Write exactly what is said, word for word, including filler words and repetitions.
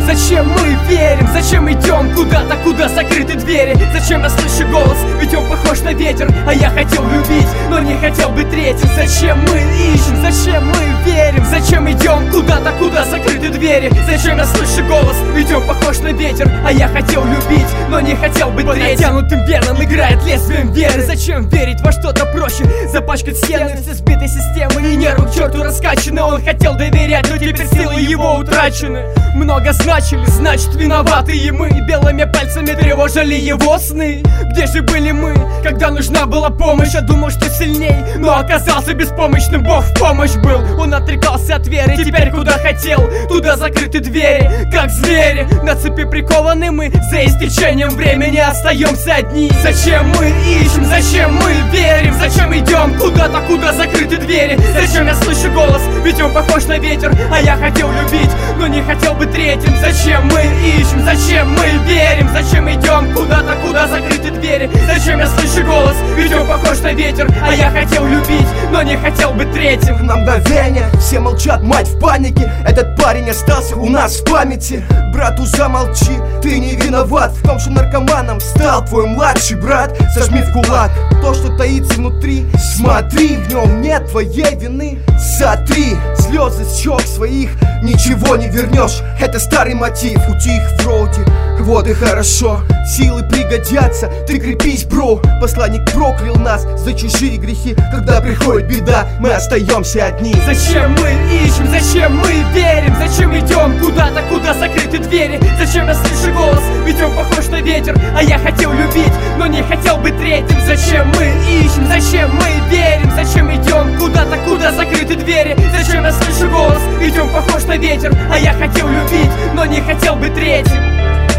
Зачем мы верим? Зачем идем куда-то, куда закрыты двери? Зачем я слышу голос? Ведь он похож на ветер. А я хотел любить, но не хотел быть третьим. Зачем мы ищем? Зачем мы верим? Зачем идем куда-то, куда закрыты двери? Зачем я слышу голос? Ведь он похож на ветер. А я хотел любить, но не хотел быть третьим. Натянутым веном играет лезвием веры. Зачем верить во что-то проще? Запачкать стены все сбитой системы. И нервы к черту раскачаны. Он хотел доверять, но теперь силы его утрачены. Много значили, значит виноваты и мы. Белыми пальцами тревожили его сны. Где же были мы, когда нужна была помощь? Я думал, что сильней, но оказался беспомощным. Бог в помощь был, он отрекался от веры. Теперь куда хотел, туда закрыты двери. Как звери, на цепи прикованы мы. За истечением времени остаемся одни. Зачем мы ищем, зачем мы верим? Зачем идем куда-то, куда закрыты двери? Зачем я слышу голос, ведь он похож на ветер. А я хотел любить, но не хотел быть третьим. Зачем мы ищем, зачем мы верим? Зачем идем куда-то, куда закрыты двери? Зачем я слышу голос, ведь он похож на ветер. А я хотел любить, но не хотел быть третьим. На мгновение все молчат, мать в панике. Этот парень остался у нас в памяти. Брату, замолчи, ты не виноват в том, что наркоманом стал твой младший брат. Сожми в кулак то, что таится внутри. Смотри, в нем нет твоей вины. Сотри слезы с щек своих, ничего не вернешь. Это старый мотив, утих вроде, вот и хорошо. Силы пригодятся, ты крепись, бро. Посланник проклял нас за чужие грехи. Когда приходит беда, мы остаемся одни. Зачем мы ищем, зачем мы верим? Зачем идем куда-то, куда закрыты двери? Зачем я слышу голос, ведь он похож на ветер. А я хотел любить, но не хотел быть третьим. Зачем мы ищем, зачем мы верим? Зачем идем куда-то, куда закрыты двери? Зачем я слышу голос, ведь он похож на ветер. А я хотел любить, но не хотел быть третьим.